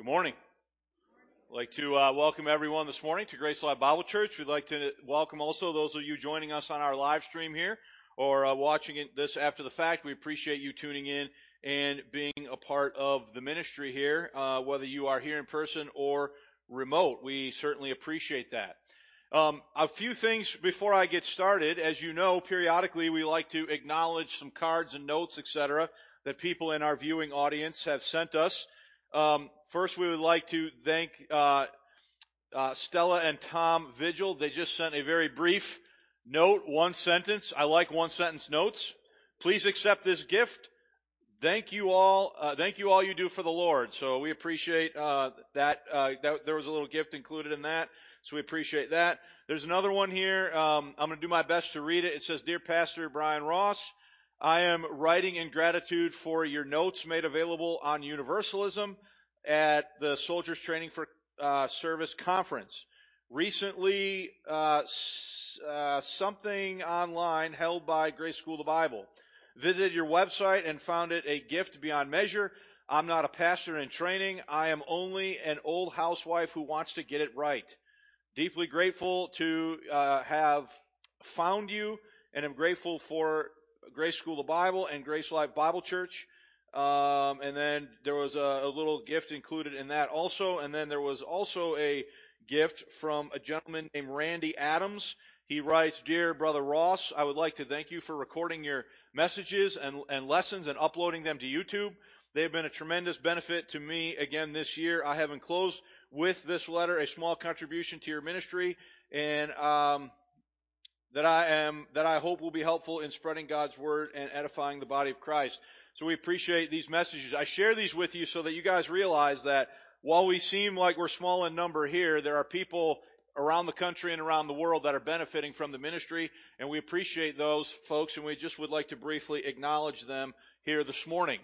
Good morning. I'd like to welcome everyone this morning to Grace Life Bible Church. We'd like to welcome also those of you joining us on our live stream here or watching this after the fact. We appreciate you tuning in and being a part of the ministry here, whether you are here in person or remote. We certainly appreciate that. A few things before I get started. As you know, periodically we like to acknowledge some cards and notes, etc., that people in our viewing audience have sent us. First, we would like to thank Stella and Tom Vigil. They just sent a very brief note, one sentence. I like one-sentence notes. Please accept this gift. Thank you all you do for the Lord. So we appreciate that there was a little gift included in that. So we appreciate that. There's another one here. I'm going to do my best to read it. It says, "Dear Pastor Brian Ross, I am writing in gratitude for your notes made available on universalism at the Soldiers Training for Service Conference. Recently, something online held by Grace School of the Bible. Visited your website and found it a gift beyond measure. I'm not a pastor in training. I am only an old housewife who wants to get it right. Deeply grateful to have found you, and I'm grateful for Grace School of the Bible and Grace Life Bible Church." And then there was a little gift included in that also. And then there was also a gift from a gentleman named Randy Adams. He writes, "Dear Brother Ross, I would like to thank you for recording your messages and lessons and uploading them to YouTube. They have been a tremendous benefit to me again this year. I have enclosed with this letter a small contribution to your ministry and that I hope will be helpful in spreading God's word and edifying the body of Christ." So we appreciate these messages. I share these with you so that you guys realize that while we seem like we're small in number here, there are people around the country and around the world that are benefiting from the ministry, and we appreciate those folks, and we just would like to briefly acknowledge them here this morning.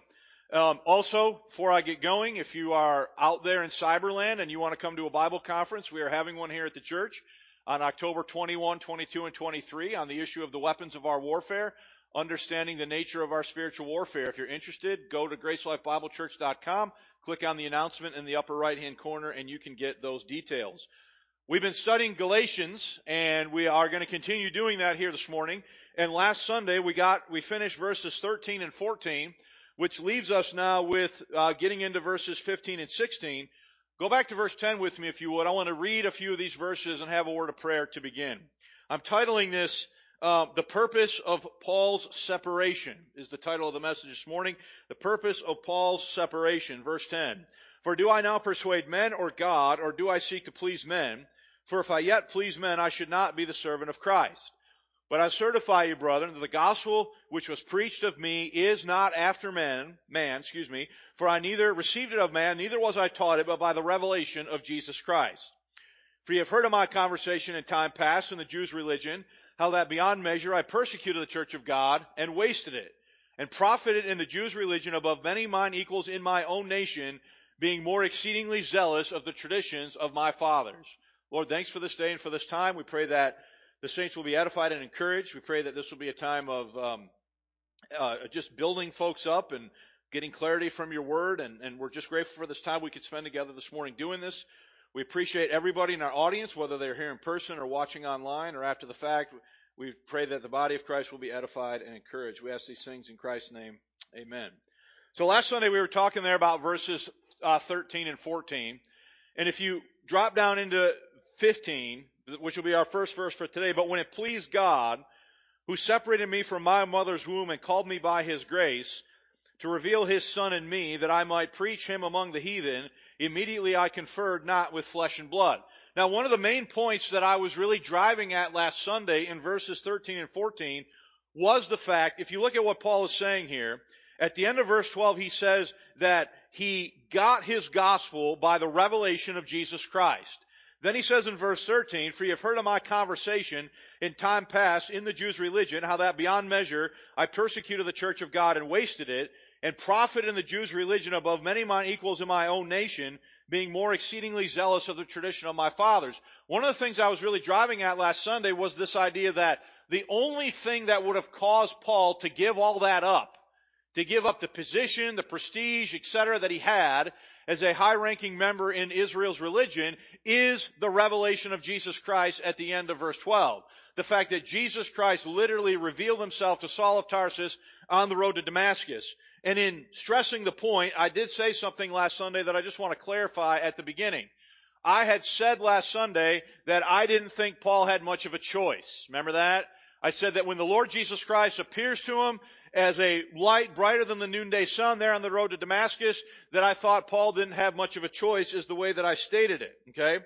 Also, before I get going, if you are out there in Cyberland and you want to come to a Bible conference, we are having one here at the church on October 21, 22, and 23 on the issue of the weapons of our warfare, understanding the nature of our spiritual warfare. If you're interested, go to GraceLifeBibleChurch.com, click on the announcement in the upper right-hand corner, and you can get those details. We've been studying Galatians, and we are going to continue doing that here this morning. And last Sunday, we finished verses 13 and 14, which leaves us now with getting into verses 15 and 16. Go back to verse 10 with me, if you would. I want to read a few of these verses and have a word of prayer to begin. I'm titling this, "The Purpose of Paul's Separation," is the title of the message this morning. The purpose of Paul's separation. Verse 10. "For do I now persuade men or God, or do I seek to please men? For if I yet please men, I should not be the servant of Christ. But I certify you, brethren, that the gospel which was preached of me is not after man, for I neither received it of man, neither was I taught it, but by the revelation of Jesus Christ. For ye have heard of my conversation in time past in the Jews' religion, how that beyond measure I persecuted the church of God and wasted it, and profited in the Jews' religion above many mine equals in my own nation, being more exceedingly zealous of the traditions of my fathers." Lord, thanks for this day and for this time. We pray that the saints will be edified and encouraged. We pray that this will be a time of just building folks up and getting clarity from your word, and we're just grateful for this time we could spend together this morning doing this. We appreciate everybody in our audience, whether they're here in person or watching online or after the fact. We pray that the body of Christ will be edified and encouraged. We ask these things in Christ's name. Amen. So last Sunday we were talking there about verses 13 and 14. And if you drop down into 15, which will be our first verse for today, "But when it pleased God, who separated me from my mother's womb and called me by his grace, to reveal his Son in me, that I might preach him among the heathen, immediately I conferred not with flesh and blood." Now, one of the main points that I was really driving at last Sunday in verses 13 and 14 was the fact, if you look at what Paul is saying here, at the end of verse 12, he says that he got his gospel by the revelation of Jesus Christ. Then he says in verse 13, "For ye have heard of my conversation in time past in the Jews' religion, how that beyond measure I persecuted the church of God and wasted it, and profited in the Jews' religion above many mine equals in my own nation, being more exceedingly zealous of the tradition of my fathers." One of the things I was really driving at last Sunday was this idea that the only thing that would have caused Paul to give all that up, to give up the position, the prestige, etc., that he had, as a high-ranking member in Israel's religion is the revelation of Jesus Christ at the end of verse 12. The fact that Jesus Christ literally revealed himself to Saul of Tarsus on the road to Damascus. And in stressing the point, I did say something last Sunday that I just want to clarify at the beginning. I had said last Sunday that I didn't think Paul had much of a choice. Remember that? I said that when the Lord Jesus Christ appears to him as a light brighter than the noonday sun there on the road to Damascus, that I thought Paul didn't have much of a choice, is the way that I stated it. Okay?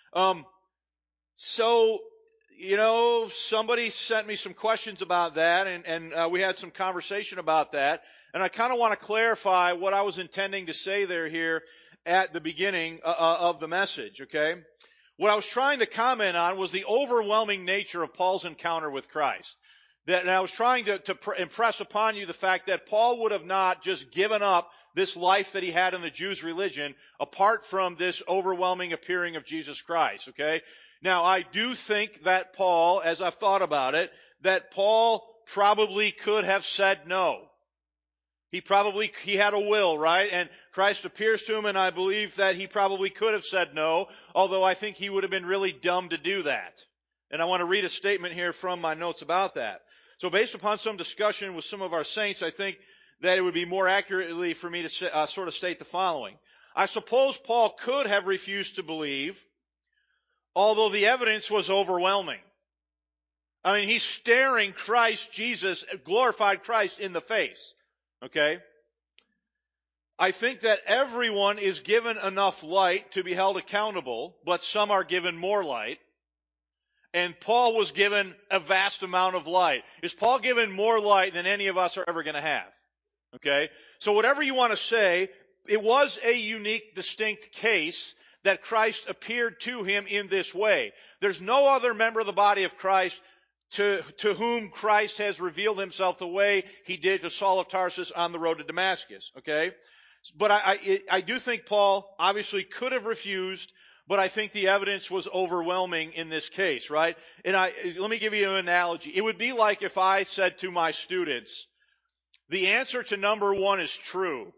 So, somebody sent me some questions about that, and we had some conversation about that. And I kind of want to clarify what I was intending to say here at the beginning of the message, okay? What I was trying to comment on was the overwhelming nature of Paul's encounter with Christ. And I was trying to impress upon you the fact that Paul would have not just given up this life that he had in the Jews' religion apart from this overwhelming appearing of Jesus Christ, okay? Now, I do think that Paul, as I've thought about it, that Paul probably could have said no. He had a will, right? And Christ appears to him, and I believe that he probably could have said no, although I think he would have been really dumb to do that. And I want to read a statement here from my notes about that. So based upon some discussion with some of our saints, I think that it would be more accurately for me to sort of state the following. I suppose Paul could have refused to believe, although the evidence was overwhelming. I mean, he's staring Christ Jesus, glorified Christ, in the face. Okay? I think that everyone is given enough light to be held accountable, but some are given more light. And Paul was given a vast amount of light. Is Paul given more light than any of us are ever going to have? Okay? So whatever you want to say, it was a unique, distinct case that Christ appeared to him in this way. There's no other member of the body of Christ to whom Christ has revealed himself the way he did to Saul of Tarsus on the road to Damascus. Okay? But I do think Paul obviously could have refused, but I think the evidence was overwhelming in this case, right? And let me give you an analogy. It would be like if I said to my students, the answer to number 1 is true,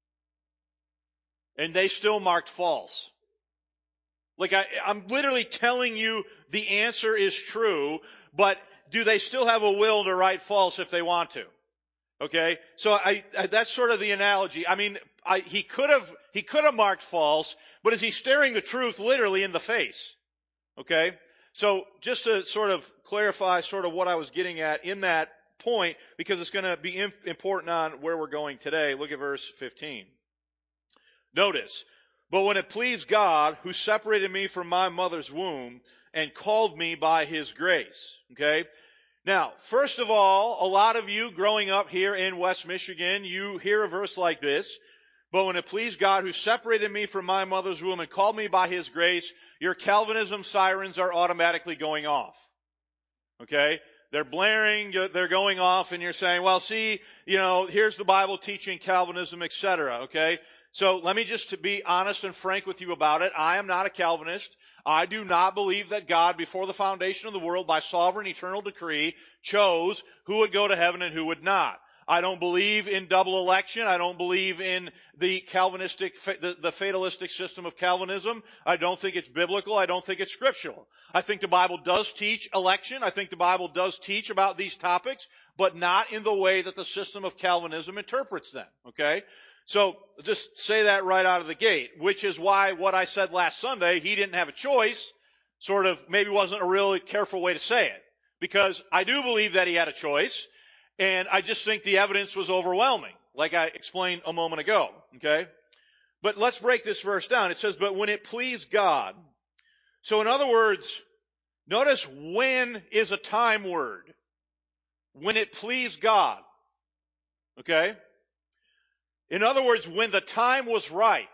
and they still marked false. Like I'm literally telling you the answer is true, but do they still have a will to write false if they want to? Okay? So that's sort of the analogy. I mean, he could have marked false, but is he staring the truth literally in the face? Okay? So just to sort of clarify sort of what I was getting at in that point, because it's going to be important on where we're going today. Look at verse 15. Notice, but when it pleased God, who separated me from my mother's womb and called me by his grace. Okay? Now, first of all, a lot of you growing up here in West Michigan, you hear a verse like this, but when it pleased God, who separated me from my mother's womb and called me by his grace, your Calvinism sirens are automatically going off. Okay? They're blaring, they're going off, and you're saying, well, see, here's the Bible teaching Calvinism, etc. Okay? So let me just be honest and frank with you about it. I am not a Calvinist. I do not believe that God, before the foundation of the world, by sovereign eternal decree, chose who would go to heaven and who would not. I don't believe in double election. I don't believe in the Calvinistic, the fatalistic system of Calvinism. I don't think it's biblical. I don't think it's scriptural. I think the Bible does teach election. I think the Bible does teach about these topics, but not in the way that the system of Calvinism interprets them. Okay? So just say that right out of the gate, which is why what I said last Sunday, he didn't have a choice, sort of maybe wasn't a really careful way to say it. Because I do believe that he had a choice, and I just think the evidence was overwhelming, like I explained a moment ago. Okay? But let's break this verse down. It says, but when it pleased God. So in other words, notice when is a time word. When it pleased God. Okay? In other words, when the time was right,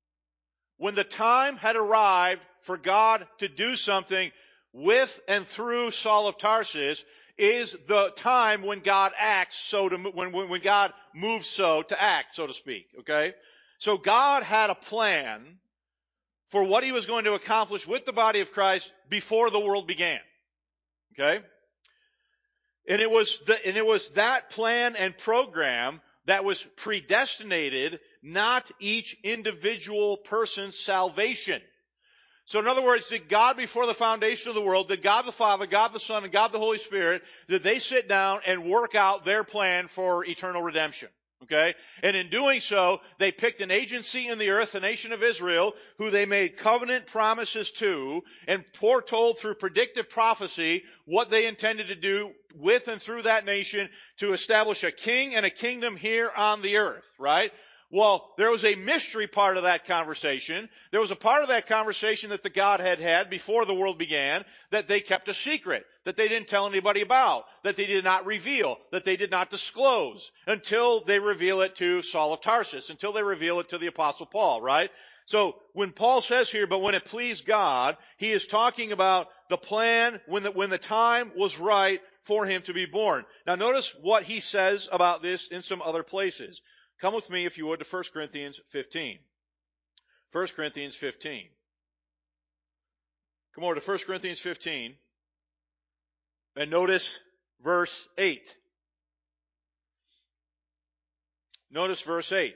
when the time had arrived for God to do something with and through Saul of Tarsus, is the time when God acts when God moves so to act, so to speak. Okay? So God had a plan for what he was going to accomplish with the body of Christ before the world began. Okay? And it was that plan and program that was predestinated, not each individual person's salvation. So in other words, did God before the foundation of the world, did God the Father, God the Son, and God the Holy Spirit, did they sit down and work out their plan for eternal redemption? Okay? And in doing so, they picked an agency in the earth, the nation of Israel, who they made covenant promises to and foretold through predictive prophecy what they intended to do with and through that nation to establish a king and a kingdom here on the earth, right? Well, there was a mystery part of that conversation. There was a part of that conversation that the Godhead had before the world began that they kept a secret, that they didn't tell anybody about, that they did not reveal, that they did not disclose until they reveal it to Saul of Tarsus, until they reveal it to the Apostle Paul, right? So when Paul says here, but when it pleased God, he is talking about the plan when the time was right for him to be born. Now notice what he says about this in some other places. Come with me, if you would, to 1 Corinthians 15. 1 Corinthians 15. Come over to 1 Corinthians 15. And notice verse 8. Notice verse 8.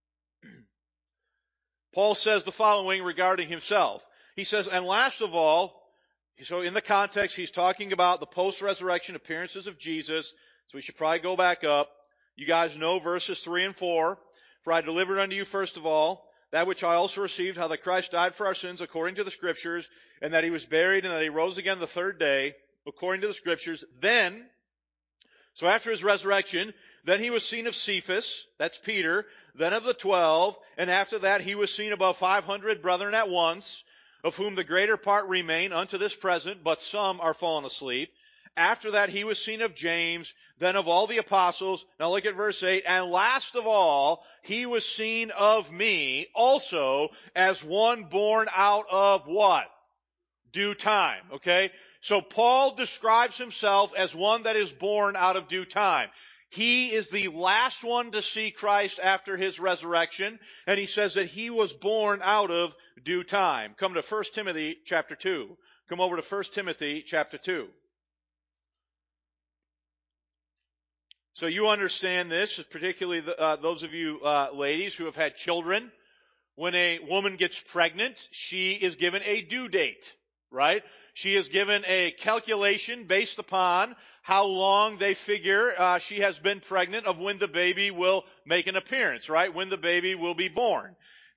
Paul says the following regarding himself. He says, and last of all, so in the context, he's talking about the post-resurrection appearances of Jesus. So we should probably go back up. You guys know verses 3 and 4. For I delivered unto you first of all that which I also received, how that Christ died for our sins according to the Scriptures, and that he was buried, and that he rose again the third day according to the Scriptures. Then, so after his resurrection, then he was seen of Cephas, that's Peter, then of the 12, and after that he was seen above 500 brethren at once, of whom the greater part remain unto this present, but some are fallen asleep. After that he was seen of James, then of all the apostles. Now look at verse 8. And last of all, he was seen of me also as one born out of what? Due time. Okay? So Paul describes himself as one that is born out of due time. He is the last one to see Christ after his resurrection, and he says that he was born out of due time. Come to 1 Timothy chapter 2. Come over to 1 Timothy chapter 2. So you understand this, particularly those of you ladies who have had children. When a woman gets pregnant, she is given a due date, right? She is given a calculation based upon how long they figure she has been pregnant of when the baby will make an appearance, right? When the baby will be born.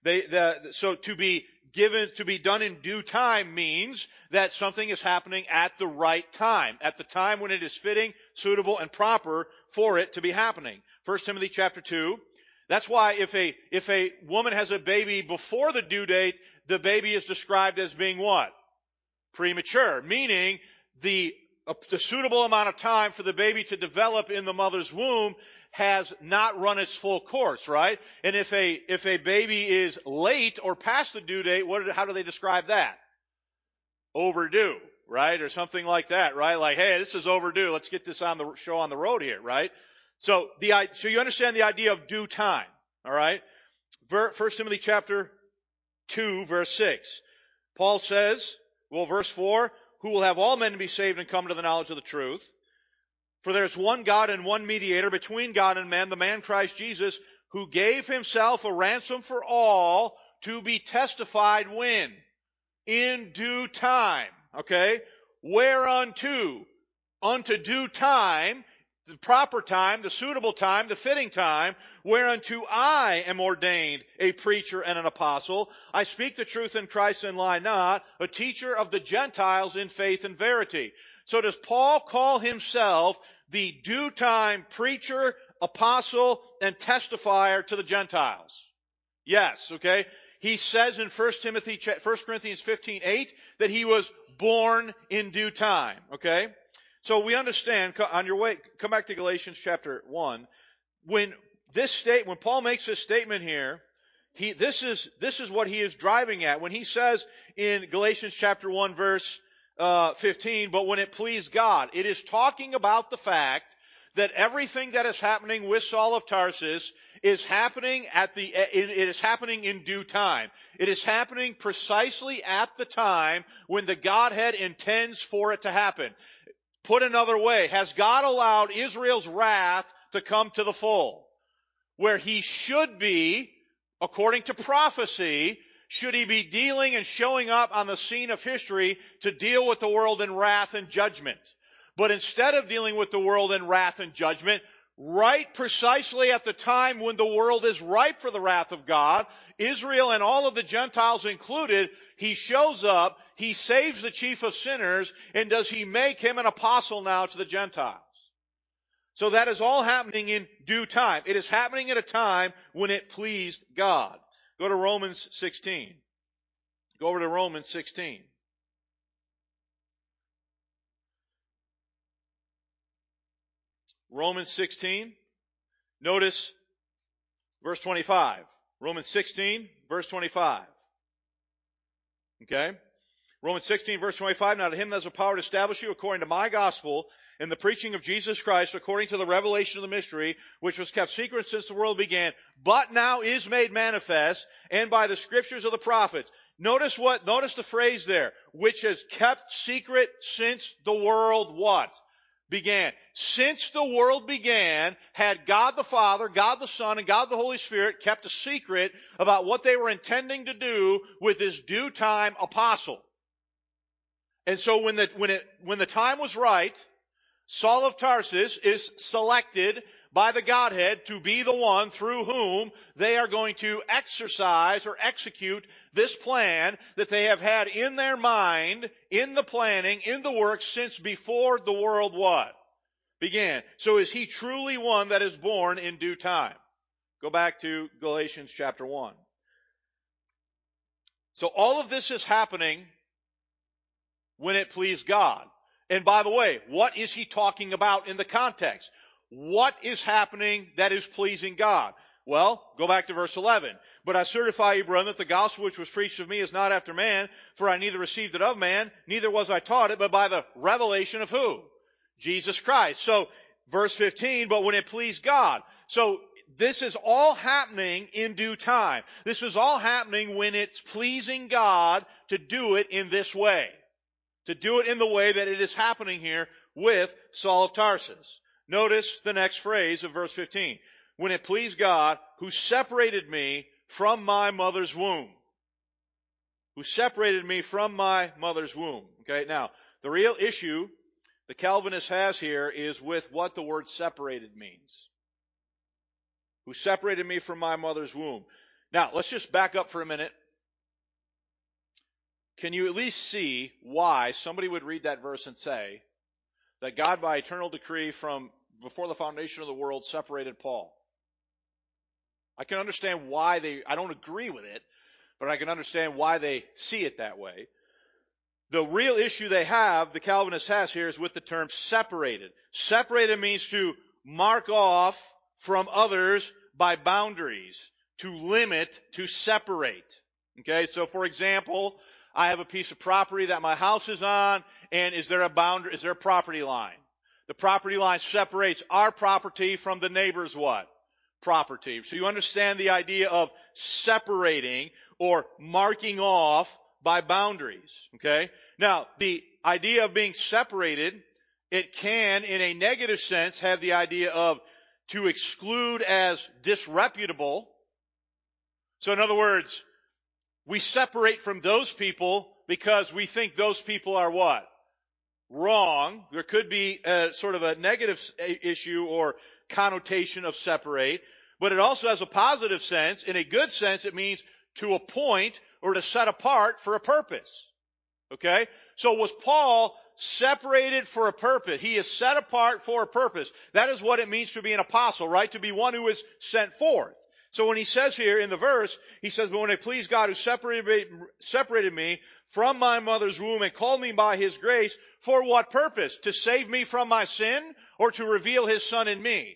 So to be done in due time means that something is happening at the right time, at the time when it is fitting, suitable, and proper for it to be happening. 1 Timothy chapter 2. That's why if a woman has a baby before the due date, the baby is described as being what? Premature, meaning the suitable amount of time for the baby to develop in the mother's womb has not run its full course, right? And if a baby is late or past the due date, how do they describe that? Overdue, right? Or something like that, right? Like, hey, this is overdue. Let's get this on the show on the road here, right? So you understand the idea of due time, all right? 1 Timothy chapter 2, verse 6. Paul says, well, verse 4, who will have all men to be saved and come to the knowledge of the truth. For there is one God and one mediator between God and man, the man Christ Jesus, who gave himself a ransom for all to be testified when? In due time. Okay? Whereunto? Unto due time, the proper time, the suitable time, the fitting time, whereunto I am ordained a preacher and an apostle. I speak the truth in Christ and lie not, a teacher of the Gentiles in faith and verity. So does Paul call himself the due time preacher, apostle, and testifier to the Gentiles? Yes, okay? He says in 1 Corinthians 15:8 that he was born in due time, okay? So we understand, on your way, come back to Galatians chapter 1. When Paul makes this statement here, this is what he is driving at. When he says in Galatians chapter 1 verse 15, but when it pleased God, it is talking about the fact that everything that is happening with Saul of Tarsus is happening it is happening in due time. It is happening precisely at the time when the Godhead intends for it to happen. Put another way, has God allowed Israel's wrath to come to the full? where he should be, according to prophecy, should he be dealing and showing up on the scene of history to deal with the world in wrath and judgment. But instead of dealing with the world in wrath and judgment, right precisely at the time when the world is ripe for the wrath of God, Israel and all of the Gentiles included, he shows up, he saves the chief of sinners, and does he make him an apostle now to the Gentiles? So that is all happening in due time. It is happening at a time when it pleased God. Go to Romans 16. Go over to Romans 16. Romans 16. Notice verse 25. Romans 16, verse 25. Okay? Romans 16, verse 25. Now to him that has the power to establish you according to my gospel and the preaching of Jesus Christ according to the revelation of the mystery, which was kept secret since the world began, but now is made manifest, and by the scriptures of the prophets. Notice the phrase there, which is kept secret since the world what? Began. Since the world began, had God the Father, God the Son, and God the Holy Spirit kept a secret about what they were intending to do with this due time apostle. And so when the time was right, Saul of Tarsus is selected by the Godhead to be the one through whom they are going to exercise or execute this plan that they have had in their mind, in the planning, in the works since before the world what? Began. So is he truly one that is born in due time? Go back to Galatians chapter 1. So all of this is happening when it pleased God. And by the way, what is he talking about in the context? What is happening that is pleasing God? Well, go back to verse 11. But I certify you, brethren, that the gospel which was preached of me is not after man, for I neither received it of man, neither was I taught it, but by the revelation of who? Jesus Christ. So, verse 15, but when it pleased God. So, this is all happening in due time. This is all happening when it's pleasing God to do it in this way. To do it in the way that it is happening here with Saul of Tarsus. Notice the next phrase of verse 15. When it pleased God, who separated me from my mother's womb. Who separated me from my mother's womb. Okay, now, the real issue the Calvinist has here is with what the word separated means. Who separated me from my mother's womb. Now, let's just back up for a minute. Can you at least see why somebody would read that verse and say that God by eternal decree from before the foundation of the world separated Paul? I can understand why I don't agree with it, but I can understand why they see it that way. The real issue they have, the Calvinist has here, is with the term separated. Separated means to mark off from others by boundaries, to limit, to separate. Okay, so for example, I have a piece of property that my house is on, and is there a boundary, is there a property line? The property line separates our property from the neighbor's what? Property. So you understand the idea of separating or marking off by boundaries. Okay? Now, the idea of being separated, it can, in a negative sense, have the idea of to exclude as disreputable. So in other words, we separate from those people because we think those people are what? Wrong. There could be a sort of a negative issue or connotation of separate, but it also has a positive sense. In a good sense, it means to appoint or to set apart for a purpose. Okay? So was Paul separated for a purpose? He is set apart for a purpose. That is what it means to be an apostle, right? To be one who is sent forth. So when he says here in the verse, he says, but when it pleased God who separated me from my mother's womb and called me by his grace, for what purpose? To save me from my sin or to reveal his son in me?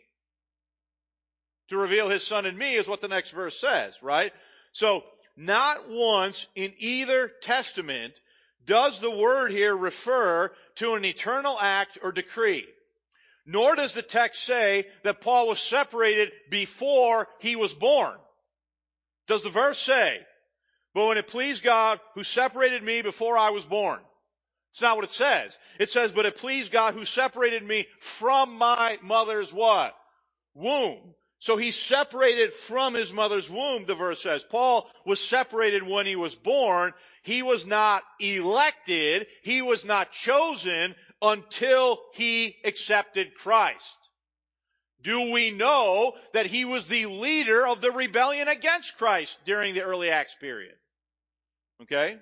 To reveal his son in me is what the next verse says, right? So not once in either testament does the word here refer to an eternal act or decree. Nor does the text say that Paul was separated before he was born. Does the verse say, but when it pleased God who separated me before I was born? It's not what it says. It says, but it pleased God who separated me from my mother's what? Womb. So he's separated from his mother's womb, the verse says. Paul was separated when he was born. He was not elected. He was not chosen until he accepted Christ. Do we know that he was the leader of the rebellion against Christ during the early Acts period? Okay?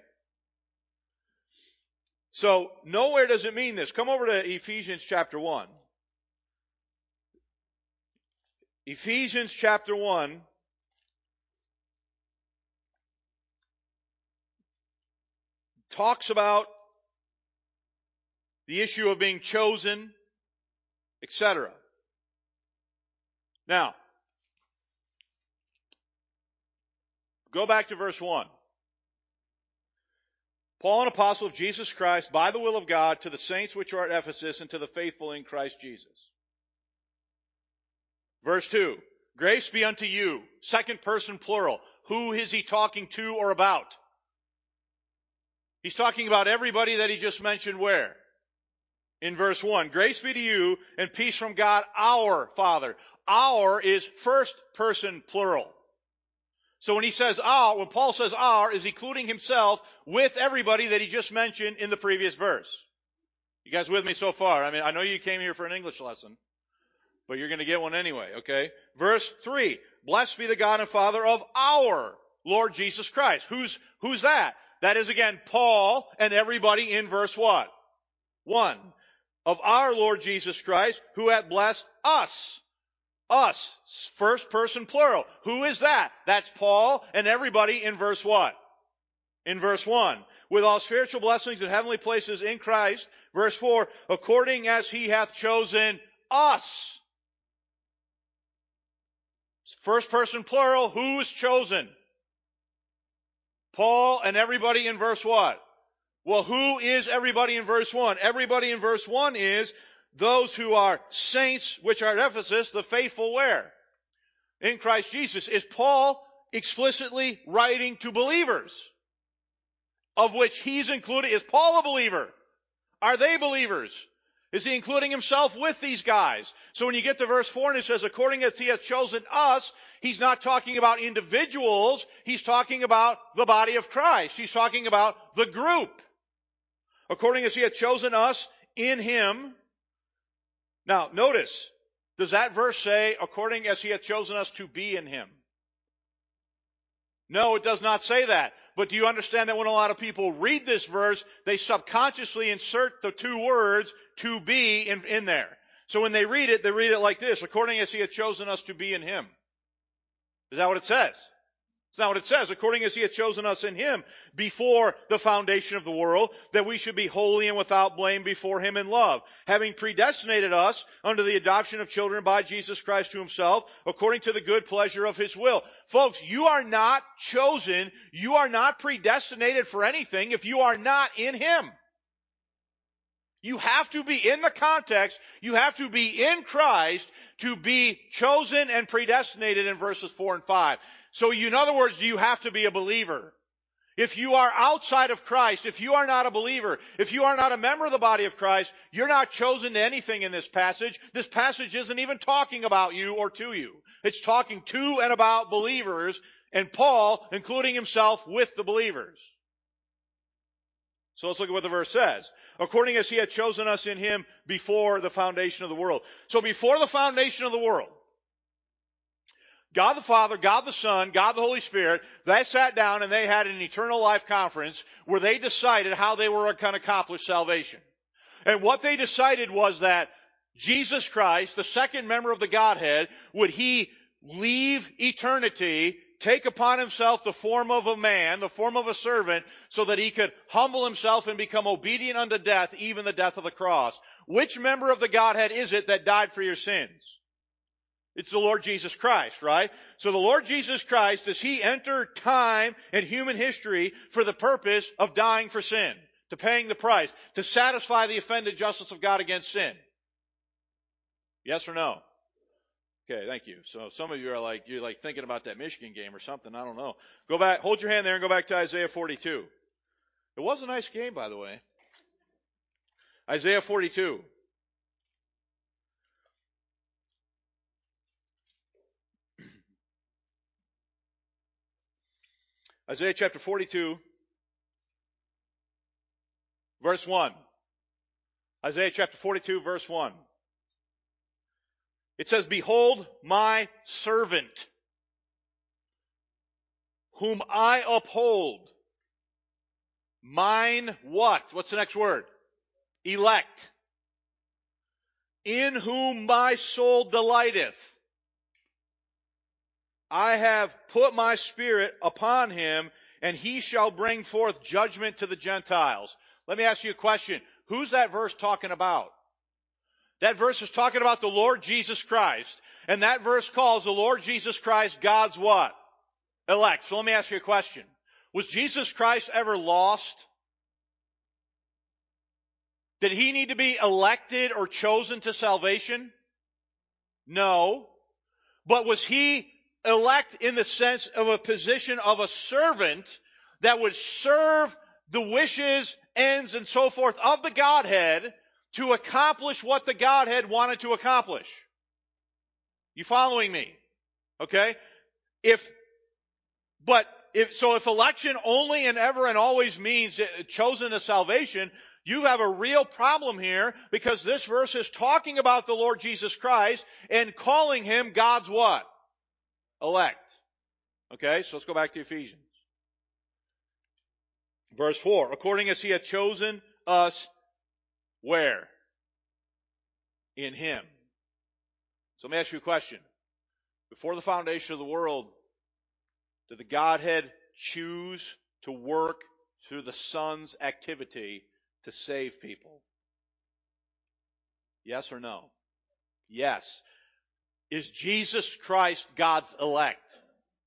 So, nowhere does it mean this. Come over to Ephesians chapter 1. Ephesians chapter 1. Talks about the issue of being chosen, etc. Now, go back to verse 1. Paul, an apostle of Jesus Christ, by the will of God, to the saints which are at Ephesus, and to the faithful in Christ Jesus. Verse 2. Grace be unto you. Second person plural. Who is he talking to or about? He's talking about everybody that he just mentioned where? In verse 1. Grace be to you and peace from God our Father. Our is first person plural. So when he says our, when Paul says our, is including himself with everybody that he just mentioned in the previous verse. You guys with me so far? I mean, I know you came here for an English lesson, but you're going to get one anyway, okay? Verse 3. Blessed be the God and Father of our Lord Jesus Christ. Who's that? That is again Paul and everybody in verse what? 1. Of our Lord Jesus Christ, who hath blessed us. Us. First person plural. Who is that? That's Paul and everybody in verse what? In verse 1. With all spiritual blessings in heavenly places in Christ. Verse 4. According as he hath chosen us. First person plural. Who is chosen? Paul and everybody in verse what? Well, who is everybody in verse 1? Everybody in verse 1 is those who are saints, which are at Ephesus, the faithful where? In Christ Jesus. Is Paul explicitly writing to believers? Of which he's included. Is Paul a believer? Are they believers? Is he including himself with these guys? So when you get to verse 4 and it says, according as he hath chosen us, he's not talking about individuals. He's talking about the body of Christ. He's talking about the group. According as he hath chosen us in him. Now, notice, does that verse say, according as he hath chosen us to be in him? No, it does not say that. But do you understand that when a lot of people read this verse, they subconsciously insert the two words, to be, in there. So when they read it like this, according as he hath chosen us to be in him. Is that what it says? It's not what it says. According as he hath chosen us in him before the foundation of the world, that we should be holy and without blame before him in love, having predestinated us unto the adoption of children by Jesus Christ to himself, according to the good pleasure of his will. Folks, you are not chosen, you are not predestinated for anything if you are not in him. You have to be in the context, you have to be in Christ to be chosen and predestinated in verses 4 and 5. So in other words, you have to be a believer. If you are outside of Christ, if you are not a believer, if you are not a member of the body of Christ, you're not chosen to anything in this passage. This passage isn't even talking about you or to you. It's talking to and about believers, and Paul including himself with the believers. So let's look at what the verse says. According as he had chosen us in him before the foundation of the world. So before the foundation of the world, God the Father, God the Son, God the Holy Spirit, they sat down and they had an eternal life conference where they decided how they were going to accomplish salvation. And what they decided was that Jesus Christ, the second member of the Godhead, would he leave eternity, take upon himself the form of a man, the form of a servant, so that he could humble himself and become obedient unto death, even the death of the cross. Which member of the Godhead is it that died for your sins? It's the Lord Jesus Christ, right? So the Lord Jesus Christ, does he enter time and human history for the purpose of dying for sin, to paying the price, to satisfy the offended justice of God against sin? Yes or no? Okay, thank you. So some of you are like, you're like thinking about that Michigan game or something. I don't know. Go back, hold your hand there and go back to Isaiah 42. It was a nice game, by the way. Isaiah 42. Isaiah chapter 42, verse 1. Isaiah chapter 42, verse 1. It says, "Behold my servant, whom I uphold. Mine" what? What's the next word? Elect. "In whom my soul delighteth. I have put my spirit upon him, and he shall bring forth judgment to the Gentiles." Let me ask you a question. Who's that verse talking about? That verse is talking about the Lord Jesus Christ. And that verse calls the Lord Jesus Christ God's what? Elect. So let me ask you a question. Was Jesus Christ ever lost? Did he need to be elected or chosen to salvation? No. But was he elect in the sense of a position of a servant that would serve the wishes, ends, and so forth of the Godhead to accomplish what the Godhead wanted to accomplish? You following me? Okay? If election only and ever and always means chosen to salvation, you have a real problem here, because this verse is talking about the Lord Jesus Christ and calling him God's what? Elect. Okay, so let's go back to Ephesians. Verse 4, "According as he hath chosen us," where? In him. So let me ask you a question. Before the foundation of the world, did the Godhead choose to work through the Son's activity to save people? Yes or no? Yes. Is Jesus Christ God's elect?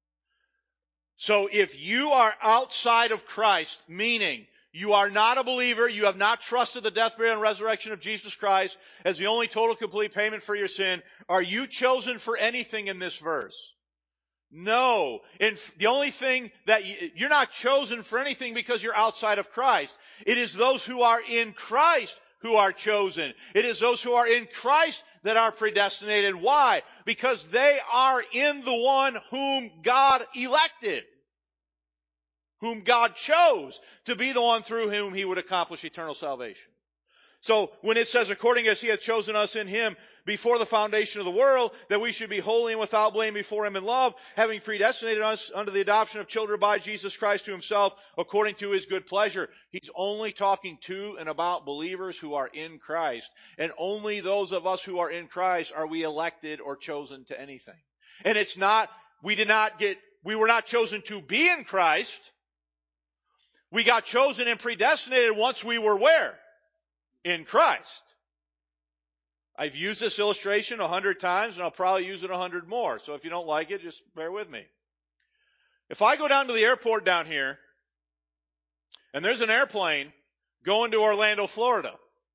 So if you are outside of Christ, meaning you are not a believer, you have not trusted the death, burial, and resurrection of Jesus Christ as the only total complete payment for your sin, are you chosen for anything in this verse? No. And the only thing that you're not chosen for anything because you're outside of Christ. It is those who are in Christ who are chosen. It is those who are in Christ that are predestinated. Why? Because they are in the one whom God elected, whom God chose to be the one through whom he would accomplish eternal salvation. So when it says, "According as he hath chosen us in him before the foundation of the world, that we should be holy and without blame before him in love, having predestinated us unto the adoption of children by Jesus Christ to himself, according to his good pleasure." He's only talking to and about believers who are in Christ. And only those of us who are in Christ are we elected or chosen to anything. And it's not, we were not chosen to be in Christ. We got chosen and predestinated once we were where? In Christ. I've used this illustration 100 times, and I'll probably use it 100 more. So if you don't like it, just bear with me. If I go down to the airport down here, and there's an airplane going to Orlando, Florida,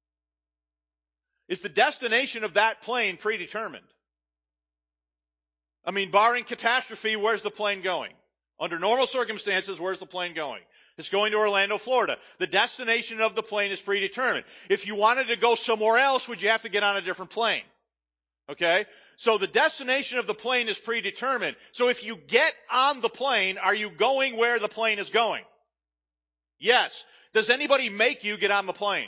is the destination of that plane predetermined? I mean, barring catastrophe, where's the plane going? Under normal circumstances, where's the plane going? It's going to Orlando, Florida. The destination of the plane is predetermined. If you wanted to go somewhere else, would you have to get on a different plane? Okay? So the destination of the plane is predetermined. So if you get on the plane, are you going where the plane is going? Yes. Does anybody make you get on the plane?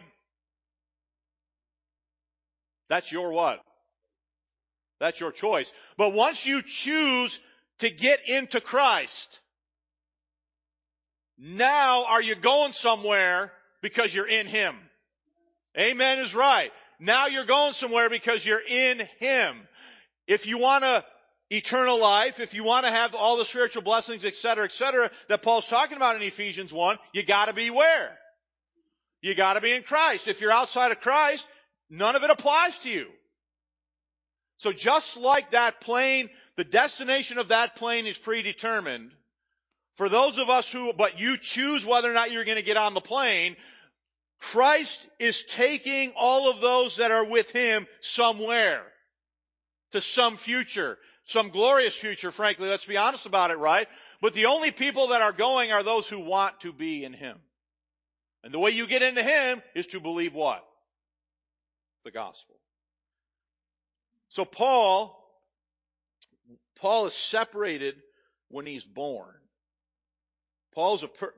That's your what? That's your choice. But once you choose to get into Christ, now are you going somewhere because you're in him? Amen is right. Now you're going somewhere because you're in him. If you want eternal life, if you want to have all the spiritual blessings, etc., that Paul's talking about in Ephesians 1, you got to be where? You got to be in Christ. If you're outside of Christ, none of it applies to you. So just like that plane, the destination of that plane is predetermined. For those of us but you choose whether or not you're going to get on the plane, Christ is taking all of those that are with him somewhere, to some future, some glorious future, frankly. Let's be honest about it, right? But the only people that are going are those who want to be in him. And the way you get into him is to believe what? The gospel. So Paul is separated when he's born. Paul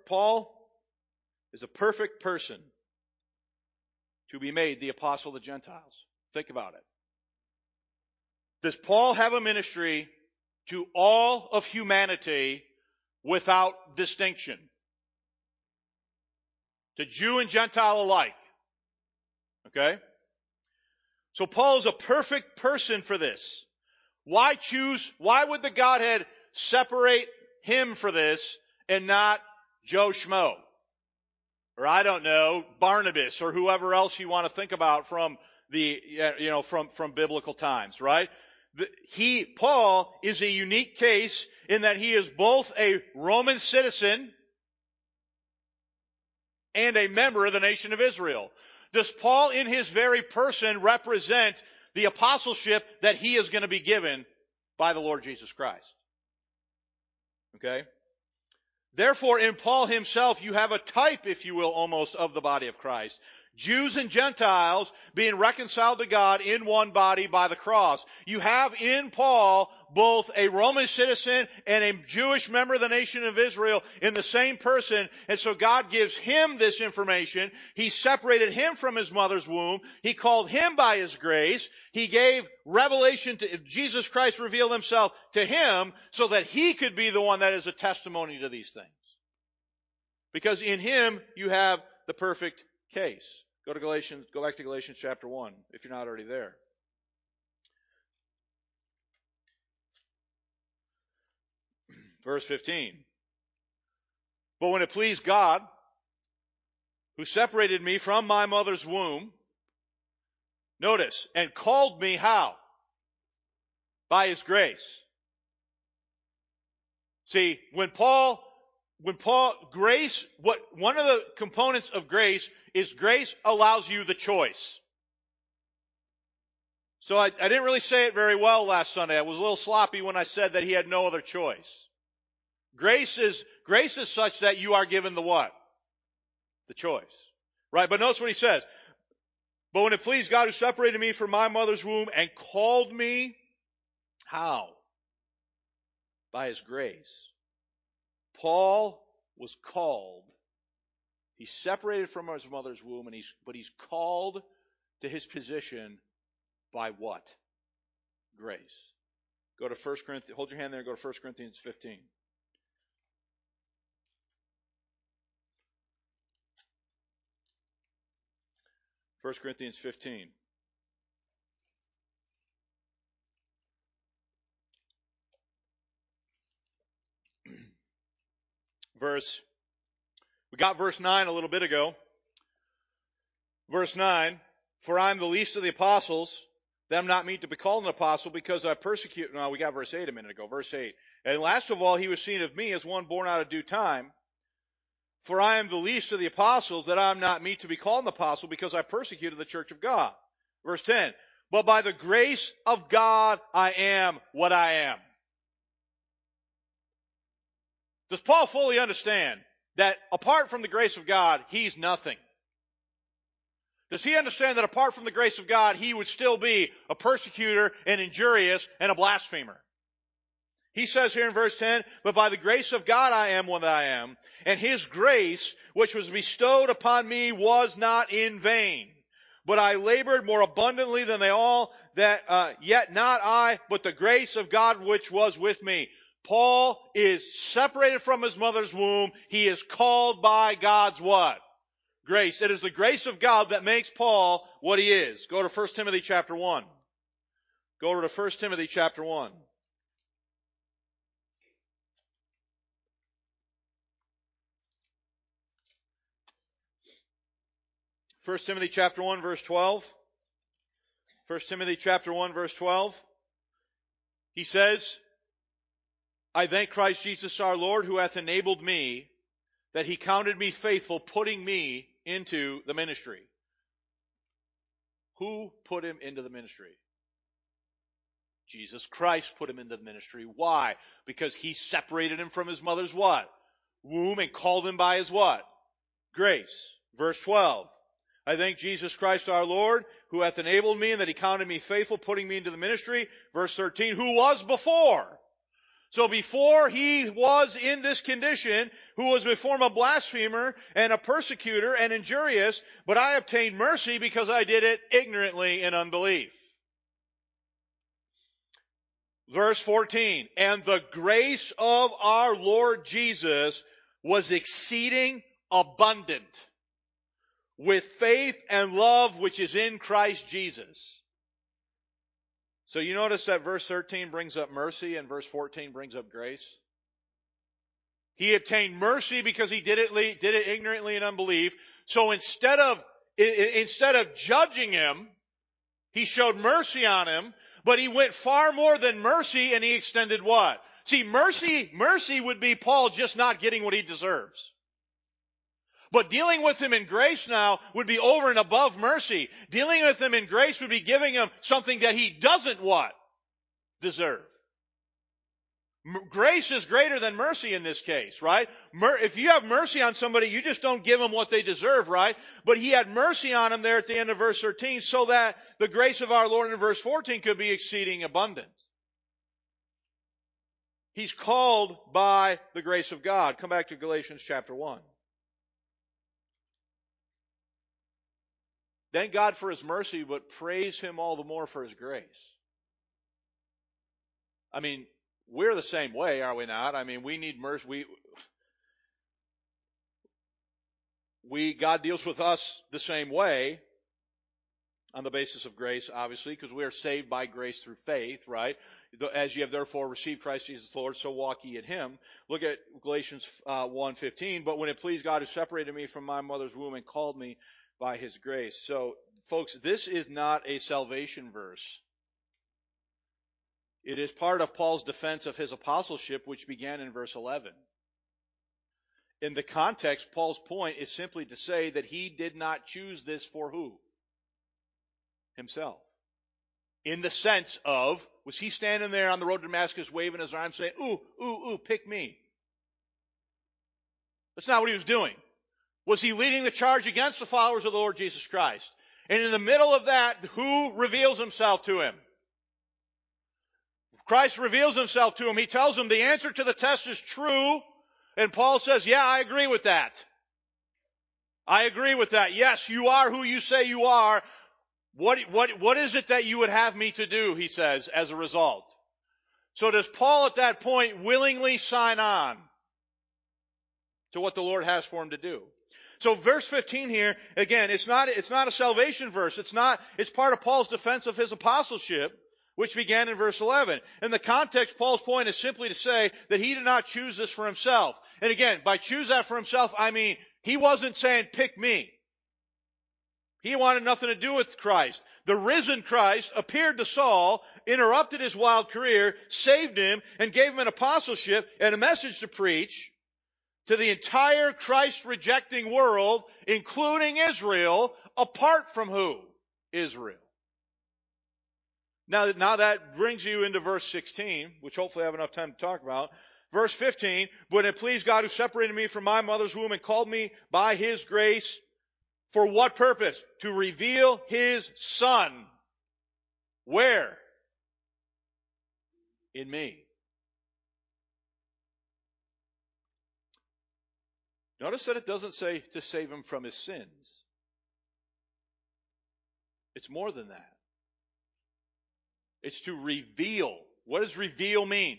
is a perfect person to be made the apostle of the Gentiles. Think about it. Does Paul have a ministry to all of humanity without distinction? To Jew and Gentile alike. Okay? So Paul is a perfect person for this. Why would the Godhead separate him for this and not Joe Schmo? Or I don't know, Barnabas or whoever else you want to think about from from biblical times, right? Paul is a unique case in that he is both a Roman citizen and a member of the nation of Israel. Does Paul in his very person represent the apostleship that he is going to be given by the Lord Jesus Christ? Okay? Therefore, in Paul himself, you have a type, if you will, almost of the body of Christ. Jews and Gentiles being reconciled to God in one body by the cross. You have in Paul both a Roman citizen and a Jewish member of the nation of Israel in the same person. And so God gives him this information. He separated him from his mother's womb. He called him by his grace. He gave revelation to Jesus Christ, revealed himself to him so that he could be the one that is a testimony to these things. Because in him you have the perfect case. Go back to Galatians chapter 1, if you're not already there. Verse 15. But when it pleased God, who separated me from my mother's womb, notice, and called me how? By his grace. See, one of the components of grace is grace allows you the choice. So I didn't really say it very well last Sunday. I was a little sloppy when I said that he had no other choice. Grace is such that you are given the what? The choice. Right? But notice what he says. But when it pleased God who separated me from my mother's womb and called me, how? By his grace. Paul was called. He's separated from his mother's womb, but he's called to his position by what? Grace. Go to 1 Corinthians, hold your hand there and go to 1 Corinthians 15. First Corinthians 15. We got verse 9 a little bit ago. Verse 9, for I am the least of the apostles, that I'm not meet to be called an apostle because I persecute. No, we got verse 8 a minute ago. Verse 8. And last of all, he was seen of me as one born out of due time. For I am the least of the apostles, that I am not meet to be called an apostle because I persecuted the church of God. Verse 10. But by the grace of God, I am what I am. Does Paul fully understand that apart from the grace of God, he's nothing? Does he understand that apart from the grace of God, he would still be a persecutor, an injurious, and a blasphemer? He says here in verse 10, but by the grace of God I am what I am, and his grace, which was bestowed upon me, was not in vain. But I labored more abundantly than they all, that yet not I, but the grace of God which was with me. Paul is separated from his mother's womb. He is called by God's what? Grace. It is the grace of God that makes Paul what he is. Go to 1 Timothy chapter 1. Go to 1 Timothy chapter 1. 1 Timothy chapter 1 verse 12. 1 Timothy chapter 1 verse 12. He says, I thank Christ Jesus our Lord who hath enabled me, that he counted me faithful, putting me into the ministry. Who put him into the ministry? Jesus Christ put him into the ministry. Why? Because he separated him from his mother's what? Womb, and called him by his what? Grace. Verse 12. I thank Jesus Christ our Lord, who hath enabled me, and that he counted me faithful, putting me into the ministry. Verse 13. Who was before? So before he was in this condition, who was before a blasphemer and a persecutor and injurious, but I obtained mercy because I did it ignorantly in unbelief. Verse 14, and the grace of our Lord Jesus was exceeding abundant with faith and love which is in Christ Jesus. So you notice that verse 13 brings up mercy and verse 14 brings up grace. He obtained mercy because he did it ignorantly in unbelief. So instead of judging him, he showed mercy on him, but he went far more than mercy, and he extended what? See, mercy would be Paul just not getting what he deserves. But dealing with him in grace now would be over and above mercy. Dealing with him in grace would be giving him something that he doesn't what? Deserve. Grace is greater than mercy in this case, right? If you have mercy on somebody, you just don't give them what they deserve, right? But he had mercy on them there at the end of verse 13 so that the grace of our Lord in verse 14 could be exceeding abundant. He's called by the grace of God. Come back to Galatians chapter 1. Thank God for His mercy, but praise Him all the more for His grace. I mean, we're the same way, are we not? I mean, we need mercy. God deals with us the same way on the basis of grace, obviously, because we are saved by grace through faith, right? As ye have therefore received Christ Jesus the Lord, so walk ye in Him. Look at Galatians 1:15. But when it pleased God who separated me from my mother's womb and called me by His grace. So, folks, this is not a salvation verse. It is part of Paul's defense of his apostleship, which began in verse 11. In the context, Paul's point is simply to say that he did not choose this for who? Himself. In the sense of, was he standing there on the road to Damascus waving his arms saying, ooh, ooh, ooh, pick me? That's not what he was doing. Was he leading the charge against the followers of the Lord Jesus Christ? And in the middle of that, who reveals himself to him? Christ reveals himself to him. He tells him the answer to the test is true. And Paul says, yeah, I agree with that. I agree with that. Yes, you are who you say you are. What is it that you would have me to do, he says, as a result? So does Paul at that point willingly sign on to what the Lord has for him to do? So verse 15 here, again, it's not a salvation verse. It's part of Paul's defense of his apostleship, which began in verse 11. In the context, Paul's point is simply to say that he did not choose this for himself. And again, by choose that for himself, I mean, he wasn't saying, pick me. He wanted nothing to do with Christ. The risen Christ appeared to Saul, interrupted his wild career, saved him, and gave him an apostleship and a message to preach to the entire Christ-rejecting world, including Israel, apart from who? Israel. Now that brings you into verse 16, which hopefully I have enough time to talk about. Verse 15, but it pleased God who separated me from my mother's womb and called me by His grace. For what purpose? To reveal His Son. Where? In me. Notice that it doesn't say to save him from his sins. It's more than that. It's to reveal. What does reveal mean?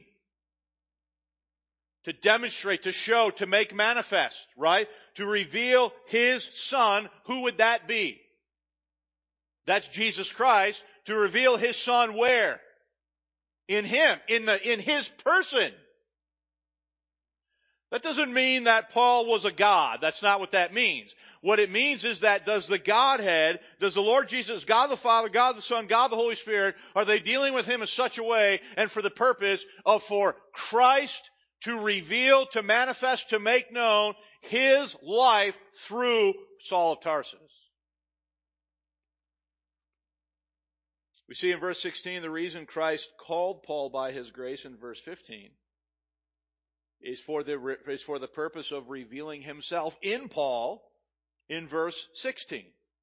To demonstrate, to show, to make manifest, right? To reveal His Son. Who would that be? That's Jesus Christ. To reveal His Son where? In Him. In His person. That doesn't mean that Paul was a God. That's not what that means. What it means is that does the Lord Jesus, God the Father, God the Son, God the Holy Spirit, are they dealing with Him in such a way and for the purpose of for Christ to reveal, to manifest, to make known His life through Saul of Tarsus? We see in verse 16 the reason Christ called Paul by His grace in verse 15 is for the purpose of revealing Himself in Paul in verse 16.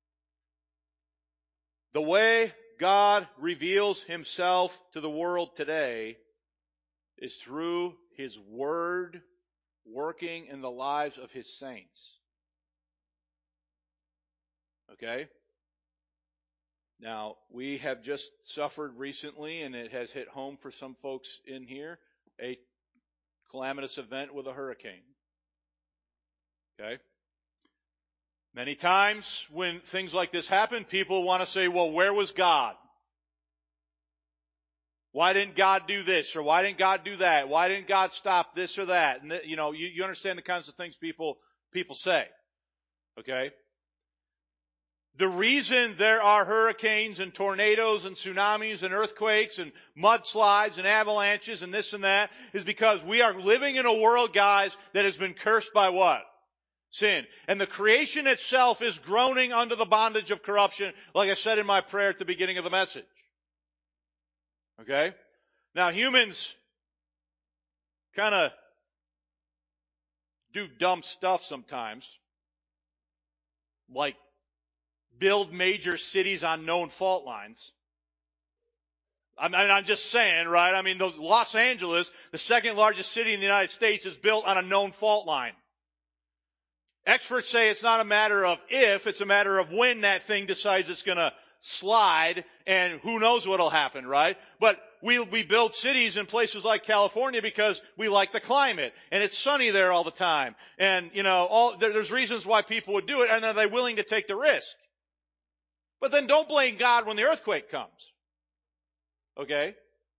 The way God reveals Himself to the world today is through His Word working in the lives of His saints. Okay? Now, we have just suffered recently, and it has hit home for some folks in here, a calamitous event with a hurricane. Okay? Many times when things like this happen, people want to say, well, where was God? Why didn't God do this? Or why didn't God do that? Why didn't God stop this or that? And you understand the kinds of things people say. Okay? The reason there are hurricanes and tornadoes and tsunamis and earthquakes and mudslides and avalanches and this and that is because we are living in a world, guys, that has been cursed by what? Sin. And the creation itself is groaning under the bondage of corruption, like I said in my prayer at the beginning of the message. Okay? Now humans kind of do dumb stuff sometimes, like build major cities on known fault lines. I'm just saying, right? I mean, Los Angeles, the second largest city in the United States, is built on a known fault line. Experts say it's not a matter of if, it's a matter of when that thing decides it's going to slide, and who knows what'll happen, right? But we build cities in places like California because we like the climate, and it's sunny there all the time. And, there's reasons why people would do it, and are they willing to take the risk? But then don't blame God when the earthquake comes. Okay?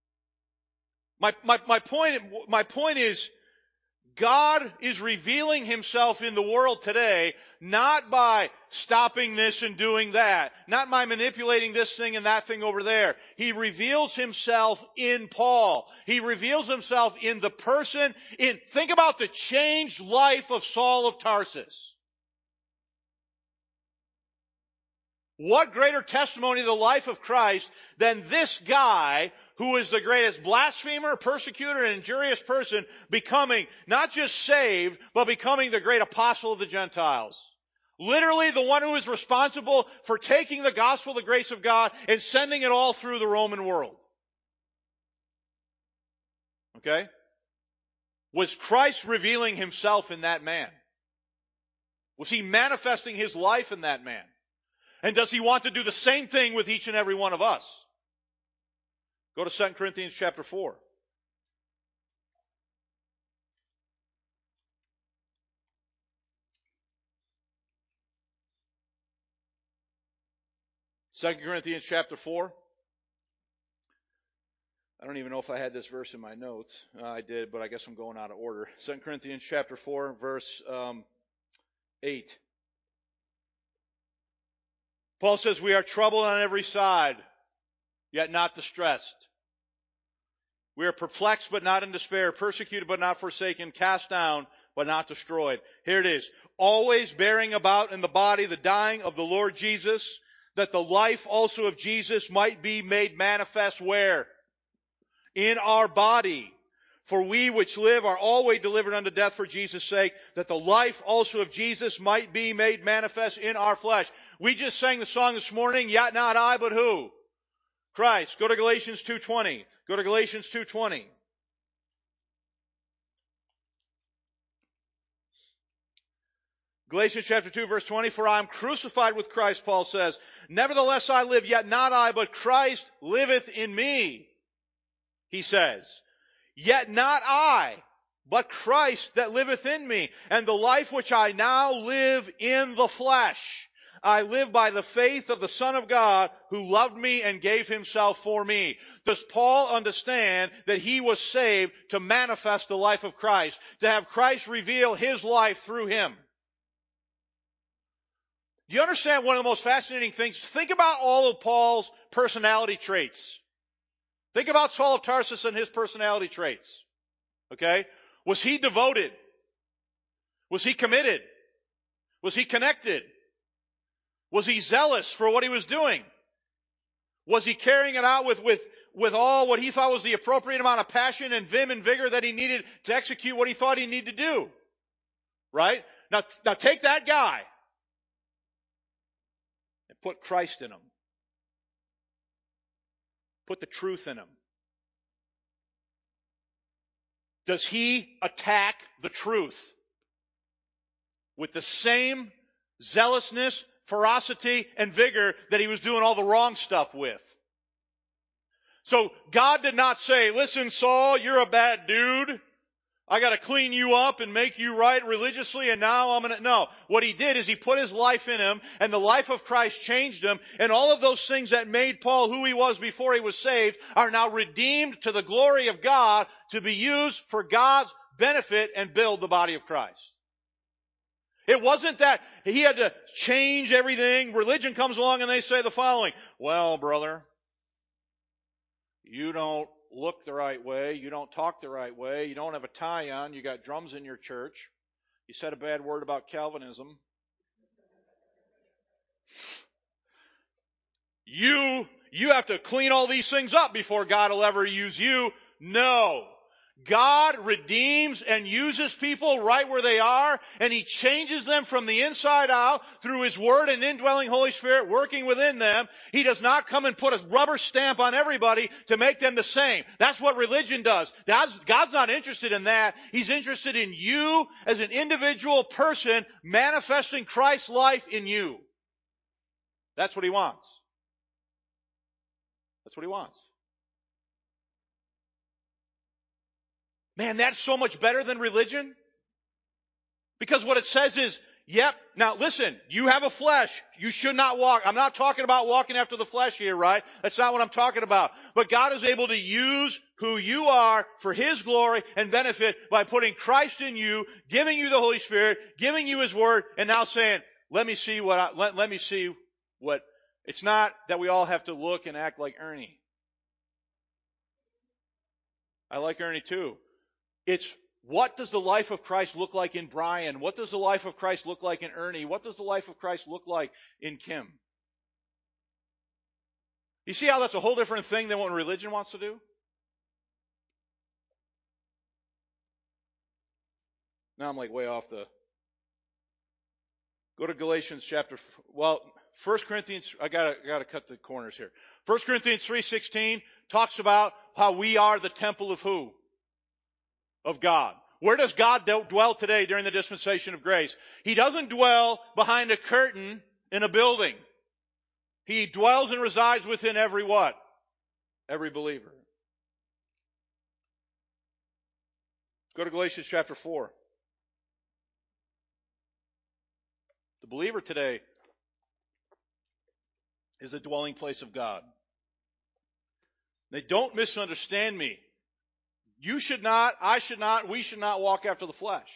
My point is, God is revealing Himself in the world today, not by stopping this and doing that, not by manipulating this thing and that thing over there. He reveals Himself in Paul. He reveals Himself in the person, think about the changed life of Saul of Tarsus. What greater testimony of the life of Christ than this guy who is the greatest blasphemer, persecutor, and injurious person becoming not just saved, but becoming the great apostle of the Gentiles. Literally the one who is responsible for taking the gospel, the grace of God, and sending it all through the Roman world. Okay? Was Christ revealing Himself in that man? Was He manifesting His life in that man? And does He want to do the same thing with each and every one of us? Go to 2 Corinthians chapter 4. Second Corinthians chapter 4. I don't even know if I had this verse in my notes. I did, but I guess I'm going out of order. 2 Corinthians chapter 4, verse 8. Paul says, we are troubled on every side, yet not distressed. We are perplexed, but not in despair, persecuted, but not forsaken, cast down, but not destroyed. Here it is. Always bearing about in the body the dying of the Lord Jesus, that the life also of Jesus might be made manifest where? In our body. For we which live are always delivered unto death for Jesus' sake, that the life also of Jesus might be made manifest in our flesh. We just sang the song this morning, yet not I, but who? Christ. Go to Galatians 2:20. Go to Galatians 2:20. Galatians chapter 2, verse 20, for I am crucified with Christ, Paul says. Nevertheless I live, yet not I, but Christ liveth in me, he says. Yet not I, but Christ that liveth in me. And the life which I now live in the flesh, I live by the faith of the Son of God who loved me and gave Himself for me. Does Paul understand that he was saved to manifest the life of Christ, to have Christ reveal His life through him? Do you understand one of the most fascinating things? Think about all of Paul's personality traits. Think about Saul of Tarsus and his personality traits. Okay? Was he devoted? Was he committed? Was he connected? Was he zealous for what he was doing? Was he carrying it out with all what he thought was the appropriate amount of passion and vim and vigor that he needed to execute what he thought he needed to do? Right? Now take that guy and put Christ in him. Put the truth in him. does he attack the truth with the same zealousness, ferocity, and vigor that he was doing all the wrong stuff with. So God did not say, listen, Saul, you're a bad dude. I got to clean you up and make you right religiously, and now I'm going to... No. What he did is he put his life in him, and the life of Christ changed him, and all of those things that made Paul who he was before he was saved are now redeemed to the glory of God to be used for God's benefit and build the body of Christ. It wasn't that he had to change everything. Religion comes along and they say the following, well, brother, you don't look the right way, you don't talk the right way, you don't have a tie on, you got drums in your church, you said a bad word about Calvinism. You have to clean all these things up before God will ever use you. No. God redeems and uses people right where they are, and He changes them from the inside out through His Word and indwelling Holy Spirit working within them. He does not come and put a rubber stamp on everybody to make them the same. That's what religion does. God's not interested in that. He's interested in you as an individual person manifesting Christ's life in you. That's what He wants. That's what He wants. Man, that's so much better than religion. Because what it says is, yep, now listen, you have a flesh. You should not walk. I'm not talking about walking after the flesh here, right? That's not what I'm talking about. But God is able to use who you are for His glory and benefit by putting Christ in you, giving you the Holy Spirit, giving you His Word, and now saying, let me see what, it's not that we all have to look and act like Ernie. I like Ernie too. It's what does the life of Christ look like in Brian? What does the life of Christ look like in Ernie? What does the life of Christ look like in Kim? You see how that's a whole different thing than what religion wants to do? Now I'm like way off the... Go to Galatians chapter... 1 Corinthians... I gotta cut the corners here. 1 Corinthians 3:16 talks about how we are the temple of who? Of God. Where does God dwell today during the dispensation of grace? He doesn't dwell behind a curtain in a building. He dwells and resides within every what? Every believer. Go to Galatians chapter 4. The believer today is the dwelling place of God. They don't misunderstand me. You should not, I should not, we should not walk after the flesh.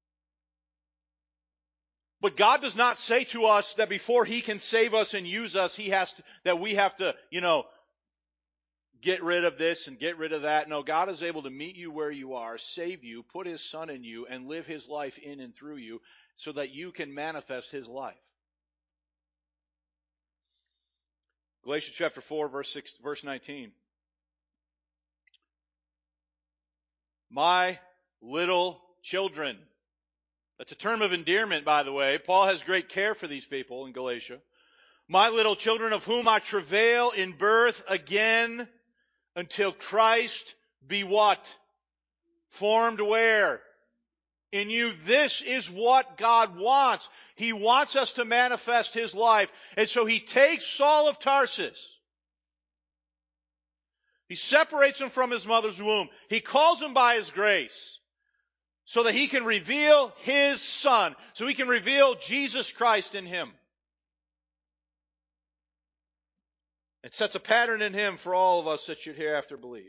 But God does not say to us that before He can save us and use us, that we have to, get rid of this and get rid of that. No, God is able to meet you where you are, save you, put His Son in you, and live His life in and through you so that you can manifest His life. Galatians chapter 4, verse 19. My little children. That's a term of endearment, by the way. Paul has great care for these people in Galatia. My little children, of whom I travail in birth again until Christ be what? Formed where? In you. This is what God wants. He wants us to manifest His life. And so He takes Saul of Tarsus. He separates him from his mother's womb. He calls him by His grace so that He can reveal His Son, so He can reveal Jesus Christ in him. It sets a pattern in Him for all of us that should hereafter believe.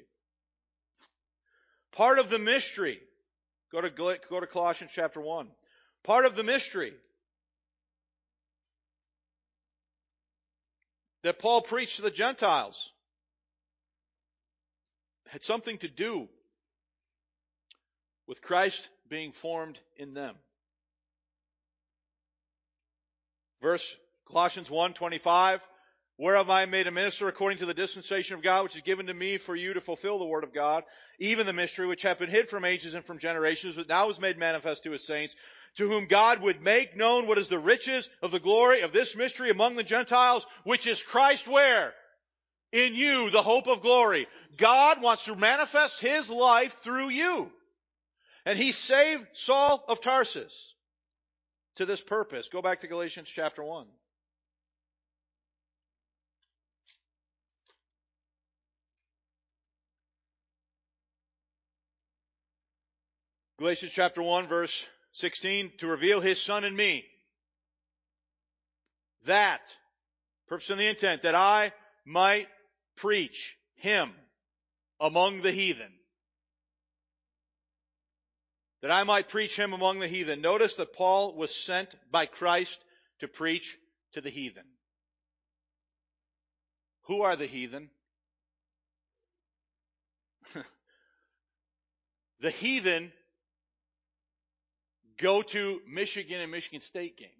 Part of the mystery, go to Colossians chapter 1. Part of the mystery that Paul preached to the Gentiles had something to do with Christ being formed in them. Colossians 1:25, whereof I am made a minister according to the dispensation of God, which is given to me for you to fulfill the word of God, even the mystery which hath been hid from ages and from generations, but now is made manifest to His saints, to whom God would make known what is the riches of the glory of this mystery among the Gentiles, which is Christ where? In you, the hope of glory. God wants to manifest His life through you. And he saved Saul of Tarsus to this purpose. Go back to Galatians chapter 1. Galatians chapter 1, verse 16, to reveal his Son in me. That, purpose and the intent, that I might preach him among the heathen. That I might preach him among the heathen. Notice that Paul was sent by Christ to preach to the heathen. Who are the heathen? The heathen go to Michigan and Michigan State games.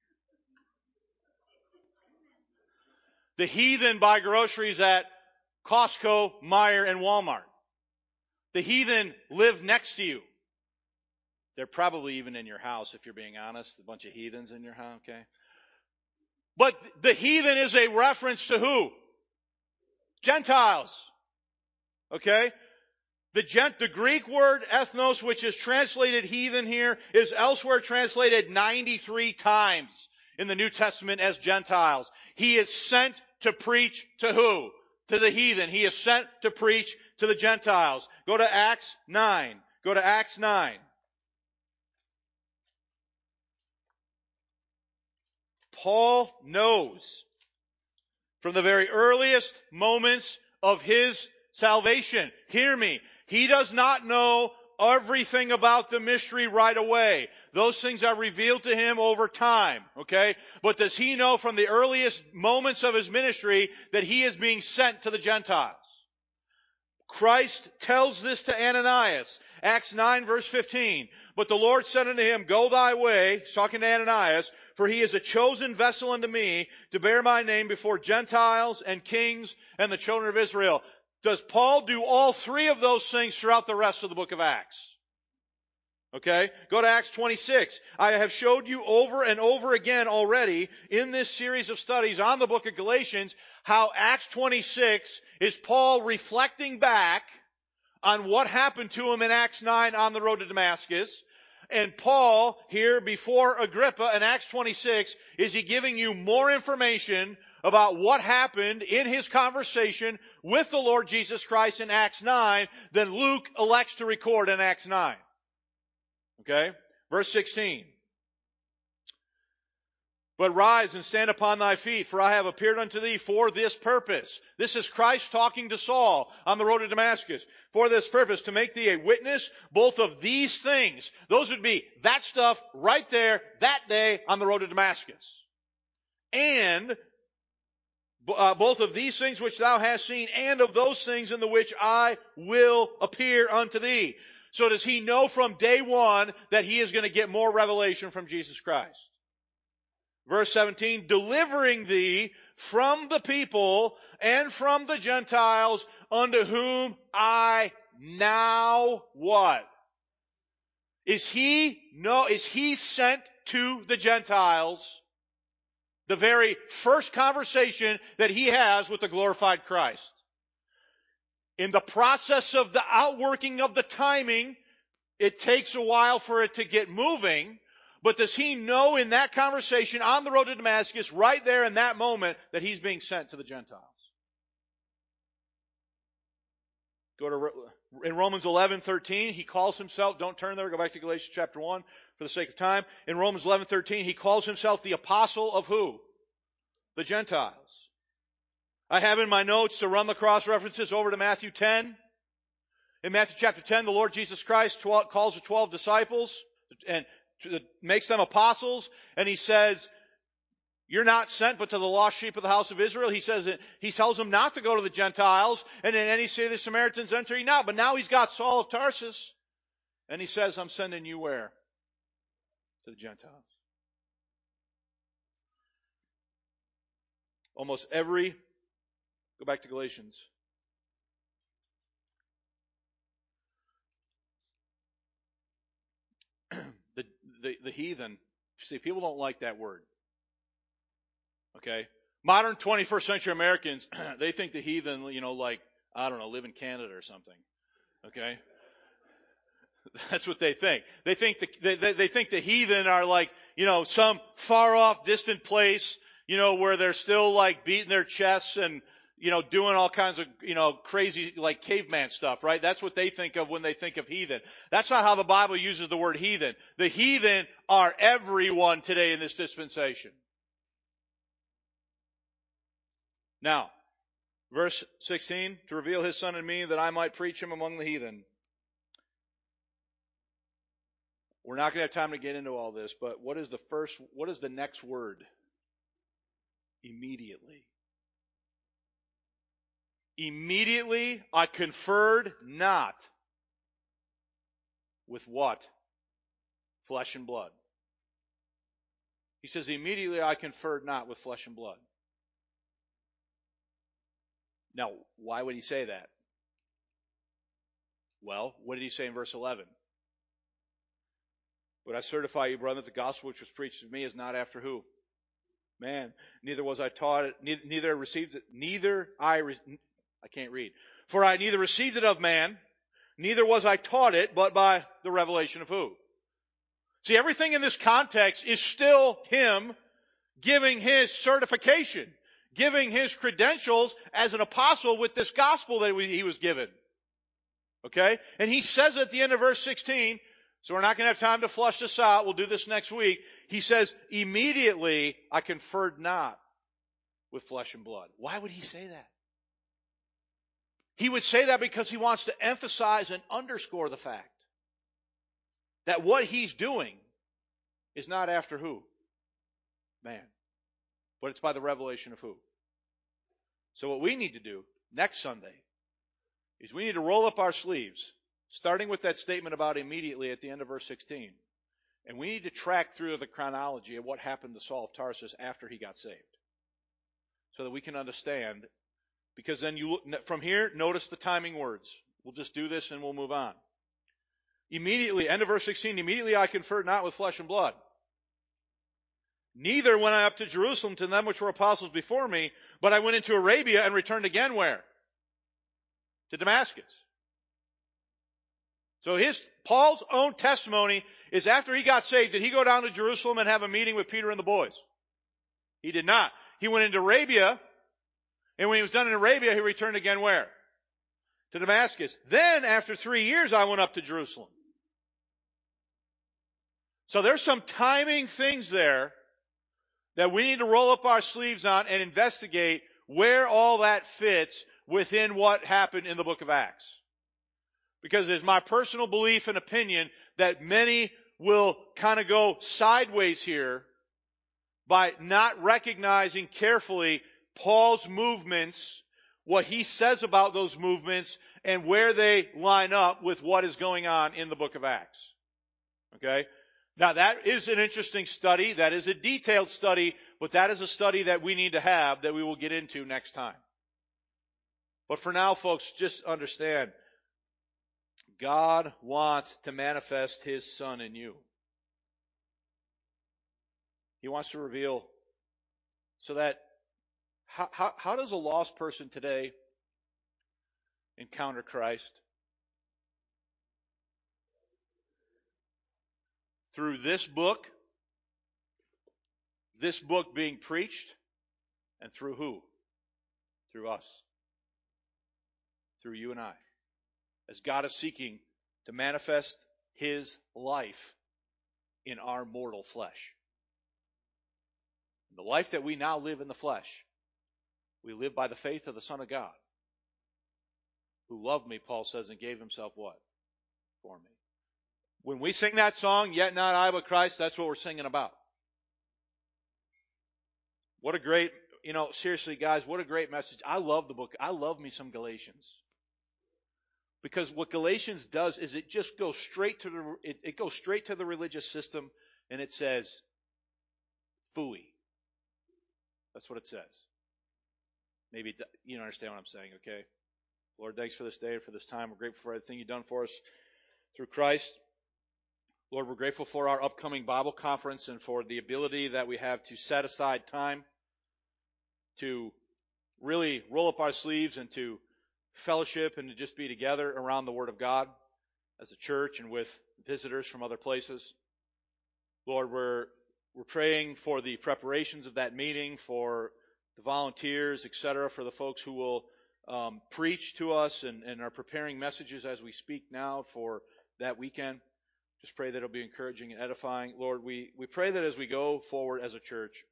The heathen buy groceries at Costco, Meijer, and Walmart. The heathen live next to you. They're probably even in your house, if you're being honest. A bunch of heathens in your house, okay? But the heathen is a reference to who? Gentiles. Okay? The Greek word ethnos, which is translated heathen here, is elsewhere translated 93 times in the New Testament as Gentiles. He is sent to preach to who? To the heathen. He is sent to preach to the Gentiles. Go to Acts 9. Go to Acts 9. Paul knows from the very earliest moments of his salvation. Hear me. He does not know everything about the mystery right away. Those things are revealed to him over time, okay? But does he know from the earliest moments of his ministry that he is being sent to the Gentiles? Christ tells this to Ananias. Acts 9 verse 15. But the Lord said unto him, Go thy way, he's talking to Ananias, for he is a chosen vessel unto me to bear my name before Gentiles and kings and the children of Israel. Does Paul do all three of those things throughout the rest of the book of Acts? Okay? Go to Acts 26. I have showed you over and over again already in this series of studies on the book of Galatians how Acts 26 is Paul reflecting back on what happened to him in Acts 9 on the road to Damascus. And Paul, here before Agrippa in Acts 26, is he giving you more information about what happened in his conversation with the Lord Jesus Christ in Acts 9 than Luke elects to record in Acts 9. Okay? Verse 16. But rise and stand upon thy feet, for I have appeared unto thee for this purpose. This is Christ talking to Saul on the road to Damascus. For this purpose, to make thee a witness both of these things. Those would be that stuff right there, that day on the road to Damascus. And both of these things which thou hast seen, and of those things in the which I will appear unto thee. So does he know from day one that he is going to get more revelation from Jesus Christ? Verse 17, delivering thee from the people and from the Gentiles unto whom I now what? Is he sent to the Gentiles? The very first conversation that he has with the glorified Christ. In the process of the outworking of the timing, it takes a while for it to get moving. But does he know in that conversation on the road to Damascus, right there in that moment, that he's being sent to the Gentiles? In Romans 11:13, he calls himself, don't turn there, go back to Galatians chapter 1 for the sake of time. In Romans 11:13, he calls himself the apostle of who? The Gentiles. I have in my notes to run the cross references over to Matthew 10. In Matthew chapter 10, the Lord Jesus Christ calls the 12 disciples and makes them apostles, and he says, you're not sent but to the lost sheep of the house of Israel. He tells them not to go to the Gentiles, and in any city of the Samaritans enter ye not. But now he's got Saul of Tarsus, and he says, I'm sending you where? To the Gentiles. Almost every, go back to Galatians. The heathen, see, people don't like that word. Okay? Modern 21st century Americans, they think the heathen, like, I don't know, live in Canada or something. Okay? That's what they think. They think they think the heathen are like, some far off distant place, where they're still like beating their chests and, doing all kinds of, crazy like caveman stuff, right? That's what they think of when they think of heathen. That's not how the Bible uses the word heathen. The heathen are everyone today in this dispensation. Now, verse 16, to reveal his Son in me that I might preach him among the heathen. We're not going to have time to get into all this, but what is the next word? Immediately. Immediately I conferred not with what? Flesh and blood. He says, immediately I conferred not with flesh and blood. Now, why would he say that? Well, what did he say in verse 11? But I certify you, brother, that the gospel which was preached to me is not after who? Man. Neither was I taught it, neither received it, I can't read. For I neither received it of man, neither was I taught it, but by the revelation of who? See, everything in this context is still him giving his certification, giving his credentials as an apostle with this gospel that he was given. Okay? And he says at the end of verse 16, so we're not going to have time to flush this out. We'll do this next week. He says, immediately I conferred not with flesh and blood. Why would he say that? He would say that because he wants to emphasize and underscore the fact that what he's doing is not after who? Man. But it's by the revelation of who? So what we need to do next Sunday is we need to roll up our sleeves, starting with that statement about immediately at the end of verse 16. And we need to track through the chronology of what happened to Saul of Tarsus after he got saved. So that we can understand. Because then from here, notice the timing words. We'll just do this and we'll move on. Immediately, end of verse 16, immediately I conferred not with flesh and blood. Neither went I up to Jerusalem to them which were apostles before me, but I went into Arabia and returned again where? To Damascus. So Paul's own testimony is after he got saved, did he go down to Jerusalem and have a meeting with Peter and the boys? He did not. He went into Arabia, and when he was done in Arabia, he returned again where? To Damascus. Then, after 3 years, I went up to Jerusalem. So there's some timing things there that we need to roll up our sleeves on and investigate where all that fits within what happened in the book of Acts. Because it's my personal belief and opinion that many will kind of go sideways here by not recognizing carefully Paul's movements, what he says about those movements, and where they line up with what is going on in the book of Acts. Okay? Now that is an interesting study. That is a detailed study, but that is a study that we need to have that we will get into next time. But for now, folks, just understand, God wants to manifest His Son in you. He wants to reveal so that how does a lost person today encounter Christ? Through this book being preached, and through who? Through us. Through you and I. As God is seeking to manifest His life in our mortal flesh. The life that we now live in the flesh, we live by the faith of the Son of God, who loved me, Paul says, and gave Himself what? For me. When we sing that song, Yet Not I But Christ, that's what we're singing about. What a great, seriously guys, what a great message. I love the book. I love me some Galatians. Because what Galatians does is it just goes straight to the religious system, and it says, phooey. That's what it says. Maybe you don't understand what I'm saying, okay? Lord, thanks for this day and for this time. We're grateful for everything you've done for us through Christ. Lord, we're grateful for our upcoming Bible conference and for the ability that we have to set aside time to really roll up our sleeves and to fellowship and to just be together around the Word of God. as a church and with visitors from other places. Lord, we're praying for the preparations of that meeting, for the volunteers, etc., for the folks who will preach to us and are preparing messages as we speak now for that weekend. Just pray that it'll be encouraging and edifying. Lord, we pray that as we go forward as a church,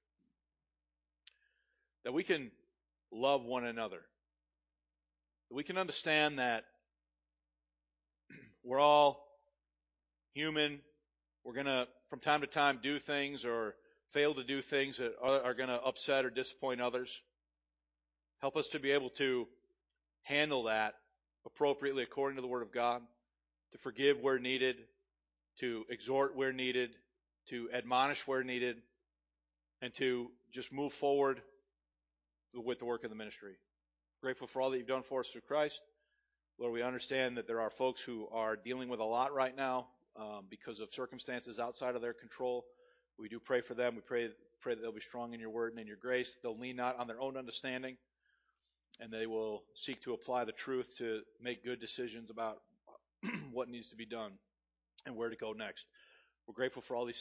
that we can love one another. That we can understand that we're all human. We're going to, from time to time, do things or fail to do things that are going to upset or disappoint others. Help us to be able to handle that appropriately according to the Word of God, to forgive where needed, to exhort where needed, to admonish where needed, and to just move forward with the work of the ministry. Grateful for all that you've done for us through Christ. Lord, we understand that there are folks who are dealing with a lot right now because of circumstances outside of their control. We do pray for them. We pray that they'll be strong in your word and in your grace. They'll lean not on their own understanding, and they will seek to apply the truth to make good decisions about what needs to be done and where to go next. We're grateful for all these